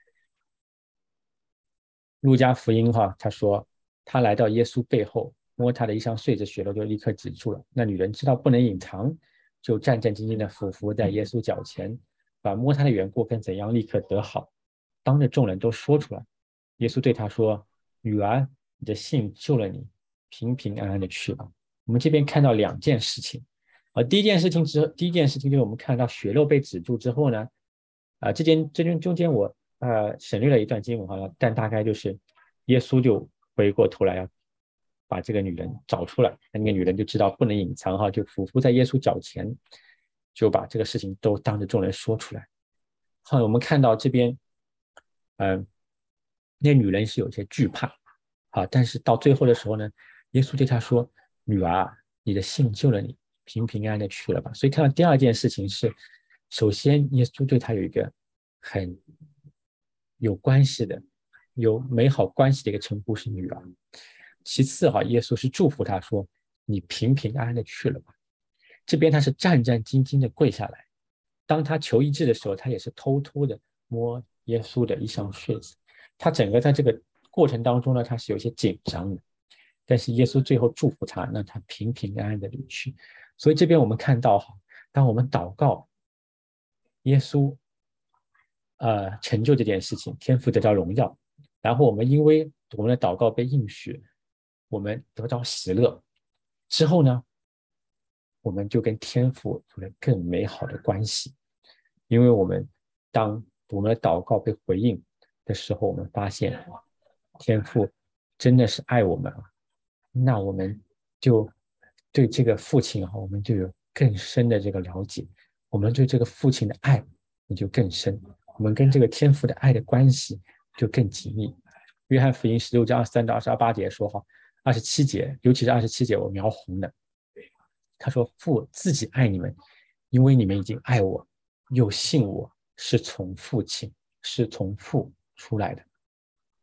路加福音哈，他说他来到耶稣背后，摸他的衣裳穗子，血漏就立刻止住了。那女人知道不能隐藏，就战战兢兢的俯伏在耶稣脚前，把摸他的缘故跟怎样立刻得好，当着众人都说出来。耶稣对他说：“女儿，你的信救了你，平平安安的去吧。”我们这边看到两件事情。呃，第一件事情之第一件事情就是我们看到血漏被止住之后呢，啊、呃，这间这间中间我呃省略了一段经文哈，但大概就是耶稣就回过头来要把这个女人找出来，那个女人就知道不能隐藏哈，就俯伏在耶稣脚前，就把这个事情都当着众人说出来。好，我们看到这边，嗯、呃，那女人是有些惧怕啊，但是到最后的时候呢，耶稣对她说：“女儿，你的信救了你。”平平安安的去了吧。所以看到第二件事情是，首先耶稣对他有一个很有关系的、有美好关系的一个称呼是女儿。其次哈，耶稣是祝福他说：“你平平安安的去了吧。”这边他是战战兢兢的跪下来，当他求医治的时候，他也是偷偷的摸耶稣的衣裳穗子。他整个在这个过程当中呢，他是有些紧张的，但是耶稣最后祝福他，让他平平安安的离去。所以这边我们看到哈，当我们祷告，耶稣呃成就这件事情，天父得到荣耀，然后我们因为我们的祷告被应许，我们得到喜乐之后呢，我们就跟天父有了更美好的关系，因为我们当我们的祷告被回应的时候，我们发现天父真的是爱我们啊，那我们就对这个父亲啊，我们就有更深的这个了解，我们对这个父亲的爱也就更深，我们跟这个天父的爱的关系就更紧密。约翰福音十六章二十三到二十八节说哈，二十七节，尤其是二十七节我描红的，他说父自己爱你们，因为你们已经爱我，又信我是从父亲是从父出来的。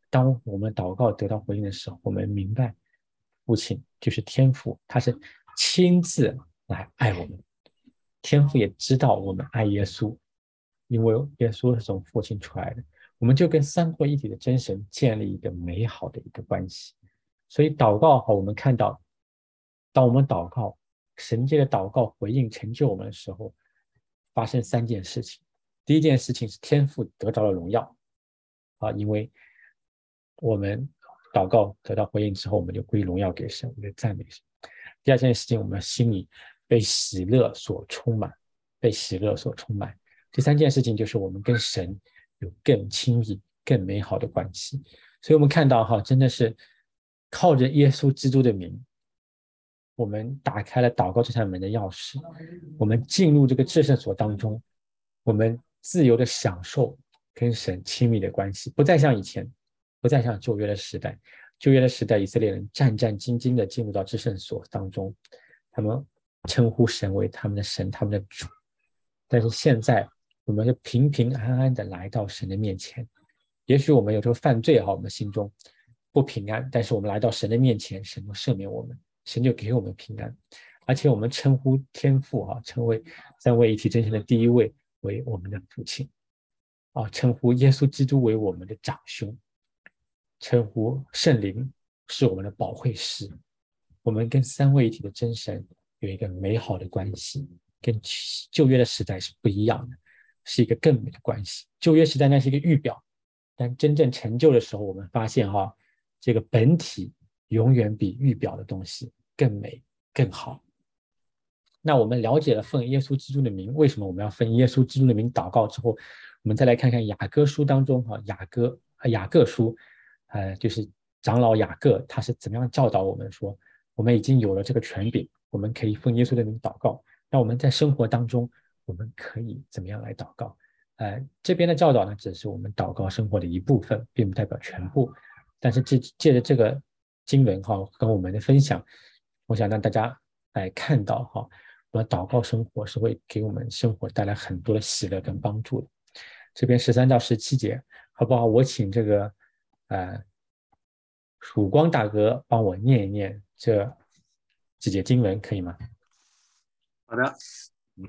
当我们祷告得到回应的时候，我们明白父亲就是天父，他是亲自来爱我们。天父也知道我们爱耶稣，因为耶稣是从父亲出来的，我们就跟三位一体的真神建立一个美好的一个关系。所以祷告哈，我们看到，当我们祷告，神这个祷告回应成就我们的时候，发生三件事情。第一件事情是天父得到了荣耀啊，因为我们祷告得到回应之后，我们就归荣耀给神，我们就赞美神。第二件事情，我们心里被喜乐所充满，被喜乐所充满。第三件事情就是我们跟神有更亲密、更美好的关系。所以我们看到哈，真的是靠着耶稣基督的名，我们打开了祷告这扇门的钥匙，我们进入这个至圣所当中，我们自由的享受跟神亲密的关系，不再像以前，不再像旧约的时代。旧约的时代，以色列人战战兢兢的进入到至圣所当中，他们称呼神为他们的神，他们的主。但是现在，我们就平平安安的来到神的面前。也许我们有时候犯罪哈，我们心中不平安，但是我们来到神的面前，神就赦免我们，神就给我们平安。而且我们称呼天父哈，称为三位一体真神的第一位为我们的父亲啊，称呼耶稣基督为我们的长兄，称呼圣灵是我们的保惠师。我们跟三位一体的真神有一个美好的关系，跟旧约的时代是不一样的，是一个更美的关系。旧约时代那是一个预表，但真正成就的时候，我们发现哈，这个本体永远比预表的东西更美更好。那我们了解了奉耶稣基督的名，为什么我们要奉耶稣基督的名祷告之后，我们再来看看雅各书当中哈，雅各雅各书，呃，就是长老雅各他是怎么样教导我们说，我们已经有了这个权柄，我们可以奉耶稣的名祷告。那我们在生活当中，我们可以怎么样来祷告？呃，这边的教导呢，只是我们祷告生活的一部分，并不代表全部。但是借借着这个经文哈，跟我们的分享，我想让大家来看到哈，我们祷告生活是会给我们生活带来很多的喜乐跟帮助的。这边十三到十七节，好不好？我请这个呃曙光大哥帮我念一念这几节经文，可以吗？ 好的，嗯，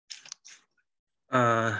呃，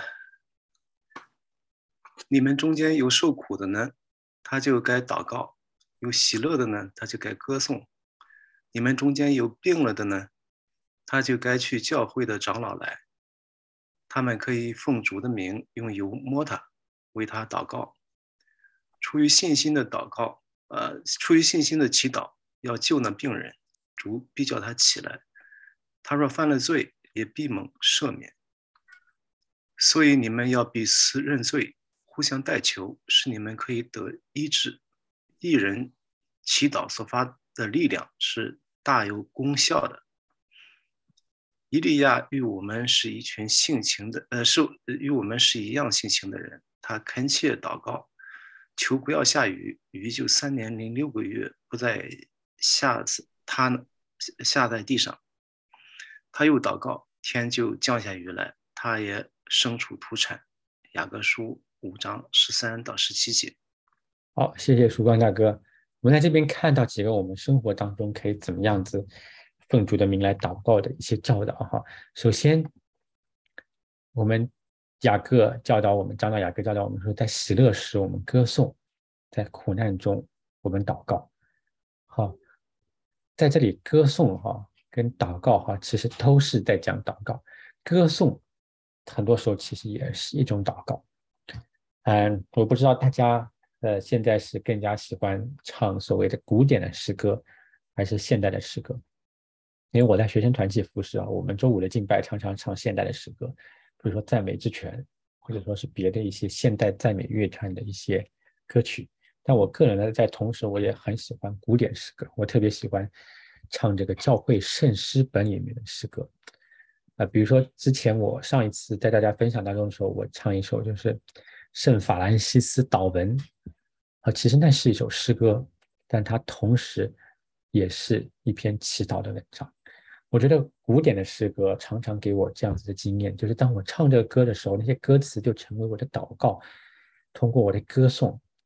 你们中间有受苦的呢，他就该祷告；有喜乐的呢，他就该歌颂。你们中间有病了的呢，他就该去教会的长老来，他们可以奉主的名用油摸他，为他祷告。出于信心的祷告，呃，出于信心的祈祷，要救那病人，主必叫他起来。他若犯了罪，也必蒙赦免。所以你们要彼此认罪，互相代求，使你们可以得医治。一人祈祷所发的力量是大有功效的。以利亚与我们是一群性情的，呃，是与我们是一样性情的人。他恳切祷告，求不要下雨，雨就三年零六个月不再下他下在地上。他又祷告，天就降下雨来，他也生出土产。雅各书五章十三到十七节。 好，谢谢曙光大哥。我们在这边看到几个我们生活当中可以怎么样子奉主的名来祷告的一些教导哈。首先，我们雅各教导我们，长老雅各教导我们说，在喜乐时我们歌颂，在苦难中我们祷告。好，在这里歌颂哈跟祷告哈，其实都是在讲祷告。歌颂很多时候其实也是一种祷告。嗯，我不知道大家呃现在是更加喜欢唱所谓的古典的诗歌，还是现代的诗歌？因为我在学生团体服侍啊，我们周五的敬拜常常唱现代的诗歌，比如说赞美之泉，或者说是别的一些现代赞美乐团的一些歌曲。但我个人呢，在同时我也很喜欢古典诗歌，我特别喜欢唱这个教会圣诗本里面的诗歌。呃，比如说之前我上一次在大家分享当中的时候，我唱一首就是圣法兰西斯祷文，啊，其实那是一首诗歌，但它同时也是一篇祈祷的文章。我觉得古典的诗歌常常给我这样子的经验，就是当我唱这个歌的时候，那些歌词就成为我的祷告，通过我的歌颂，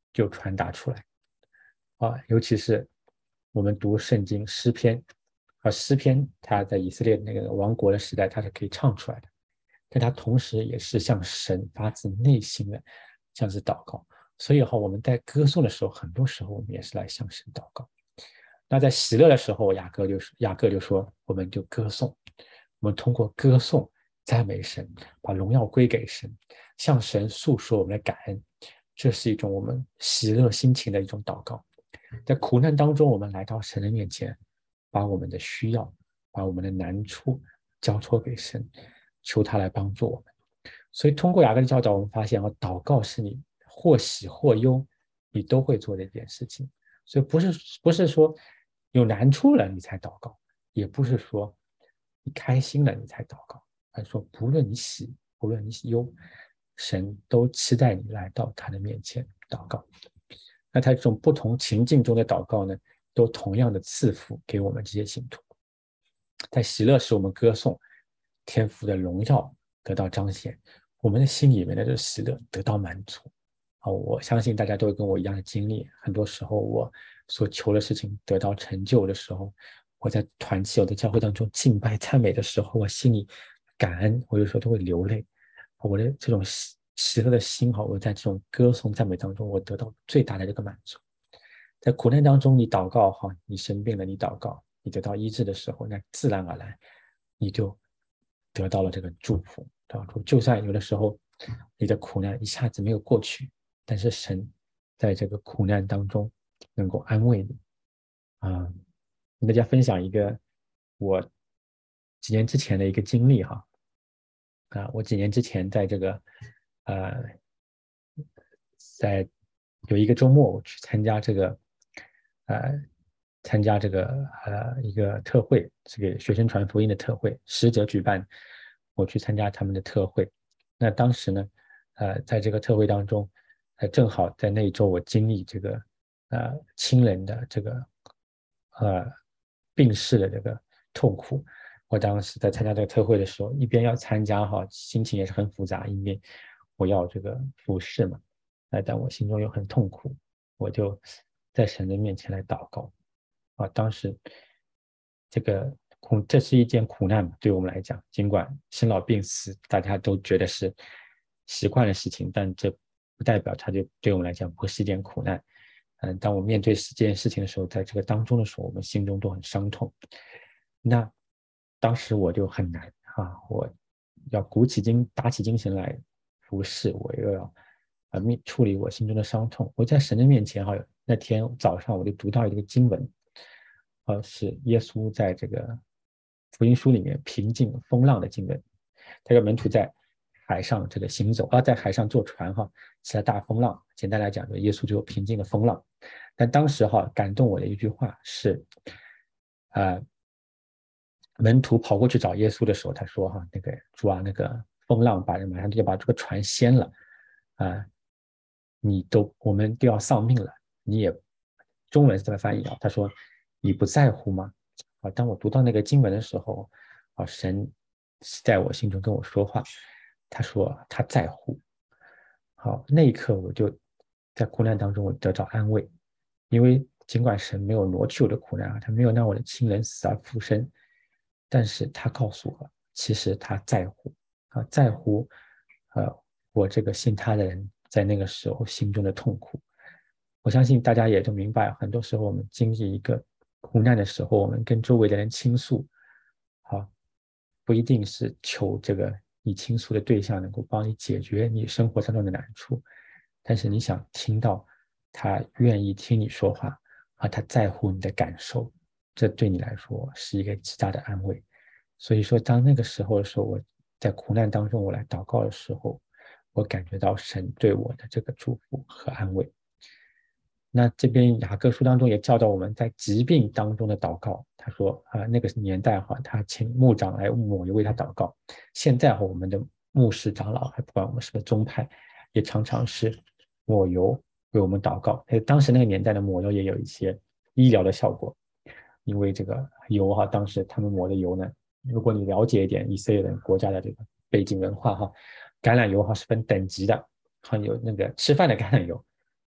就传达出来啊，尤其是我们读圣经诗篇啊，诗篇它在以色列那个王国的时代，它是可以唱出来的，但它同时也是向神发自内心的像是祷告。所以哈，我们在歌颂的时候，很多时候我们也是来向神祷告。那在喜乐的时候，雅各就雅各就说，我们就歌颂，我们通过歌颂赞美神，把荣耀归给神，向神诉说我们的感恩，这是一种我们喜乐心情的一种祷告。在苦难当中，我们来到神的面前，把我们的需要，把我们的难处交托给神，求他来帮助我们。所以通过雅各的教导，我们发现啊，祷告是你或喜或忧，你都会做的一件事情。所以不是不是说有难处了你才祷告，也不是说你开心了你才祷告，而是说不论你喜，不论你忧，神都期待你来到他的面前祷告。那他这种不同情境中的祷告呢，都同样的赐福给我们这些信徒。在喜乐时，我们歌颂天父的荣耀得到彰显，我们的心里面的这个喜乐得到满足。啊，我相信大家都有跟我一样的经历，很多时候我所求的事情得到成就的时候，我在团契、我在教会当中敬拜赞美的时候，我心里感恩，我有时候都会流泪。我的这种喜喜乐的心，我在这种歌颂赞美当中，我得到最大的这个满足。在苦难当中，你祷告，你生病了，你祷告，你得到医治的时候，那自然而然你就得到了这个祝福。就算有的时候你的苦难一下子没有过去，但是神在这个苦难当中能够安慰你啊。跟大家分享一个我几年之前的一个经历哈啊，我几年之前在这个呃，在有一个周末我去参加这个呃参加这个呃一个特会，这个学生传福音的特会，使者举办，我去参加他们的特会。那当时呢，呃，在这个特会当中，呃，正好在那一周我经历这个呃亲人的这个呃病逝的这个痛苦。我当时在参加这个特会的时候，一边要参加哈，心情也是很复杂，一边我要这个服侍嘛，哎，但我心中又很痛苦，我就在神的面前来祷告啊。当时这个苦，这是一件苦难嘛，对我们来讲，尽管生老病死大家都觉得是习惯的事情，但这不代表它就对我们来讲不是一件苦难。嗯，当我面对这件事情的时候，在这个当中的时候，我们心中都很伤痛。那当时我就很难啊，我要鼓起精打起精神来服侍，我又要啊面处理我心中的伤痛。我在神的面前哈，那天早上我就读到一个经文，呃，是耶稣在这个福音书里面平静风浪的经文。这个门徒在海上这个行走啊，在海上坐船哈，起了大风浪。简单来讲，就耶稣就平静了风浪。但当时哈，感动我的一句话是，呃。门徒跑过去找耶稣的时候，他说：“哈，那个主啊，那个风浪把人马上就要把这个船掀了，啊、呃，你都我们都要丧命了，你也中文是这么翻译啊。他说你不在乎吗？啊，当我读到那个经文的时候，啊，神在我心中跟我说话，他说他在乎。好，那一刻我就在苦难当中我得到安慰，因为尽管神没有挪去我的苦难啊，他没有让我的亲人死而复生。”但是他告诉我，其实他在乎啊，在乎，呃，我这个信他的人在那个时候心中的痛苦。我相信大家也都明白，很多时候我们经历一个苦难的时候，我们跟周围的人倾诉，啊，不一定是求这个你倾诉的对象能够帮你解决你生活当中的难处，但是你想听到他愿意听你说话啊，他在乎你的感受。这对你来说是一个极大的安慰。所以说当那个时候的时候，我在苦难当中我来祷告的时候，我感觉到神对我的这个祝福和安慰。那这边雅各书当中也教导我们在疾病当中的祷告。他说啊、呃，那个年代哈，他请牧长来抹油为他祷告。现在和我们的牧师长老，还不管我们是不是宗派，也常常是抹油为我们祷告。当时那个年代的抹油也有一些医疗的效果。因为这个油哈，当时他们抹的油呢，如果你了解一点以色列人国家的这个背景文化哈，橄榄油哈是分等级的，还有那个吃饭的橄榄油，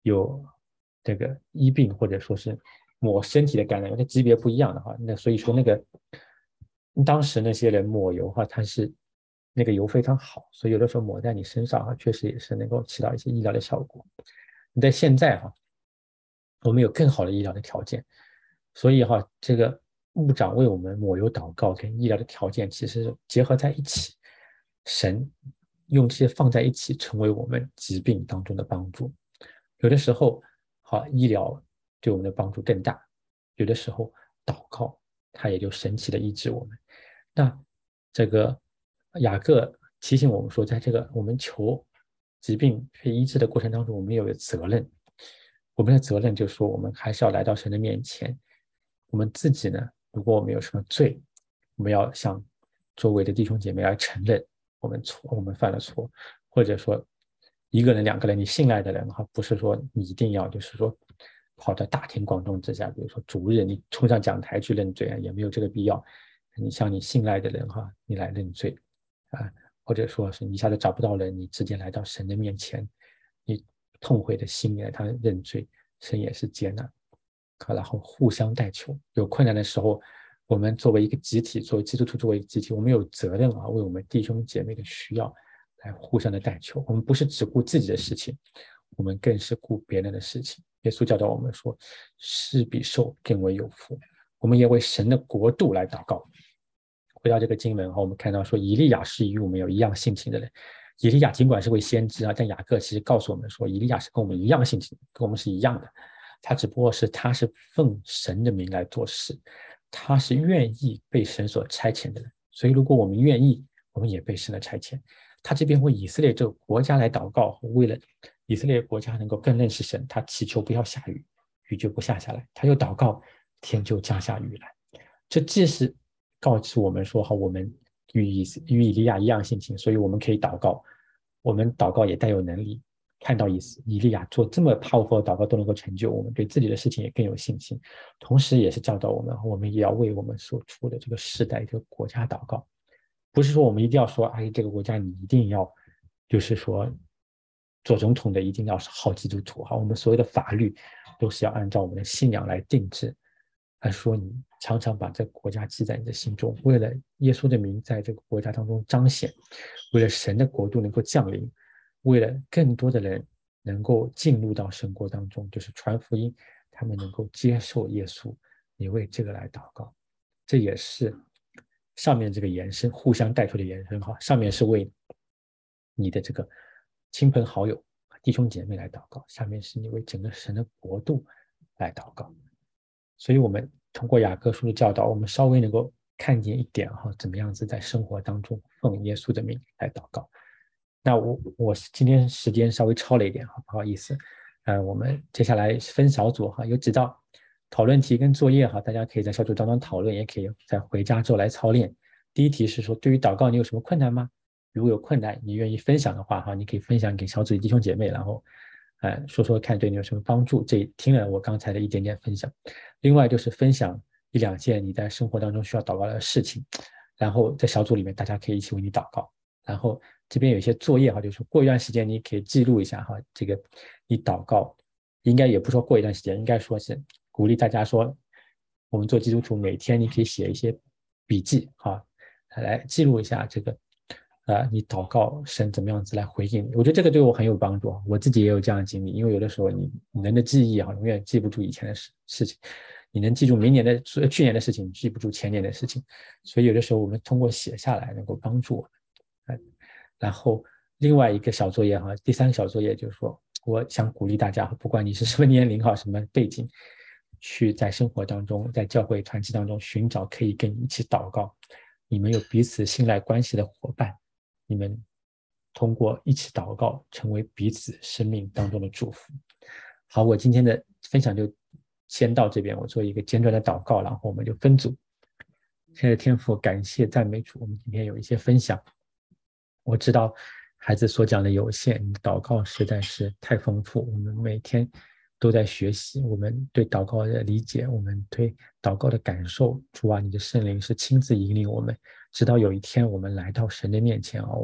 有这个医病或者说是抹身体的感染油，它级别不一样的话，那所以说那个当时那些人抹油哈，它是那个油非常好，所以有的时候抹在你身上哈，确实也是能够起到一些医疗的效果。在现在哈，我们有更好的医疗的条件，所以哈，这个牧长为我们抹油祷告跟医疗的条件其实结合在一起，神用这些放在一起，成为我们疾病当中的帮助。有的时候，好，医疗对我们的帮助更大；有的时候，祷告它也就神奇的医治我们。那这个雅各提醒我们说，在这个我们求疾病被医治的过程当中，我们有责任。我们的责任就是说，我们还是要来到神的面前。我们自己呢，如果我们有什么罪，我们要向周围的弟兄姐妹来承认我们错，我们犯了错，或者说一个人、两个人你信赖的人哈，不是说你一定要就是说跑到大庭广众之下，比如说主日你冲上讲台去认罪啊，也没有这个必要。你向你信赖的人哈，你来认罪啊，或者说是你一下子找不到人，你直接来到神的面前，你痛悔的心来他认罪，神也是接纳。然后互相代求，有困难的时候，我们作为一个集体，作为基督徒，作为一个集体，我们有责任啊，为我们弟兄姐妹的需要来互相的代求。我们不是只顾自己的事情，我们更是顾别人的事情。耶稣教导我们说，施比受更为有福。我们也为神的国度来祷告。回到这个经文哈，我们看到说，以利亚是与我们有一样性情的人。以利亚尽管是位先知啊，但雅各其实告诉我们说，以利亚是跟我们一样性情，跟我们是一样的。他只不过是他是奉神的名来做事，他是愿意被神所差遣的人。所以如果我们愿意，我们也被神的差遣。他这边为以色列这个国家来祷告，为了以色列国家能够更认识神，他祈求不要下雨，雨就不下下来，他又祷告，天就降下雨来。这既是告诉我们说，好，我们与以与以利亚一样性情，所以我们可以祷告，我们祷告也带有能力。看到以以利亚做这么 powerful 的祷告都能够成就，我们对自己的事情也更有信心，同时也是教导我们，我们也要为我们所处的这个世代、这个国家祷告。不是说我们一定要说，哎，这个国家你一定要，就是说做总统的一定要是好基督徒哈，我们所有的法律都是要按照我们的信仰来定制。而说你常常把这个国家记在你的心中，为了耶稣的名在这个国家当中彰显，为了神的国度能够降临，为了更多的人能够进入到神国当中，就是传福音，他们能够接受耶稣，你为这个来祷告。这也是上面这个延伸，互相带出的延伸哈。上面是为你的这个亲朋好友、弟兄姐妹来祷告，下面是你为整个神的国度来祷告。所以我们通过雅各书的教导，我们稍微能够看见一点哈，怎么样子在生活当中奉耶稣的名来祷告。那我我今天时间稍微超了一点哈，不好意思。呃，我们接下来分小组哈，有几道讨论题跟作业哈，大家可以在小组当中讨论，也可以在回家之后来操练。第一题是说，对于祷告你有什么困难吗？如果有困难，你愿意分享的话哈，你可以分享给小组弟兄姐妹，然后呃说说看对你有什么帮助。这听了我刚才的一点点分享。另外就是分享一两件你在生活当中需要祷告的事情，然后在小组里面大家可以一起为你祷告。然后这边有一些作业哈，就是过一段时间你可以记录一下哈，这个你祷告应该也不说过一段时间，应该说是鼓励大家说，我们做基督徒每天你可以写一些笔记哈，来记录一下这个呃你祷告神怎么样子来回应你。我觉得这个对我很有帮助，我自己也有这样的经历，因为有的时候你人的记忆哈永远记不住以前的事事情，你能记住明年的去年的事情，记不住前年的事情，所以有的时候我们通过写下来能够帮助我们。然后另外一个小作业哈，第三个小作业就是说，我想鼓励大家，不管你是什么年龄哈，什么背景，去在生活当中，在教会团契当中寻找可以跟你一起祷告，你们有彼此信赖关系的伙伴，你们通过一起祷告，成为彼此生命当中的祝福。好，我今天的分享就先到这边，我做一个简短的祷告，然后我们就分组。亲爱的天父，感谢赞美主，我们今天有一些分享。我知道孩子所讲的有限，你的祷告实在是太丰富，我们每天都在学习，我们对祷告的理解，我们对祷告的感受，主啊，你的圣灵是亲自引领我们，直到有一天我们来到神的面前啊，我们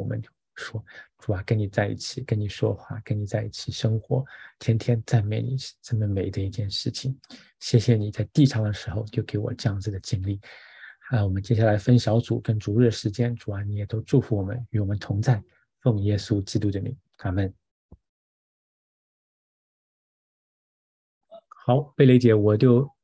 说，主啊，跟你在一起，跟你说话，跟你在一起生活，天天赞美你是这么美的一件事情。谢谢你在地上的时候就给我这样子的经历。啊，我们接下来分小组跟逐日时间，主啊，你也都祝福我们，与我们同在，奉耶稣基督的名，阿们。好，贝雷姐，我就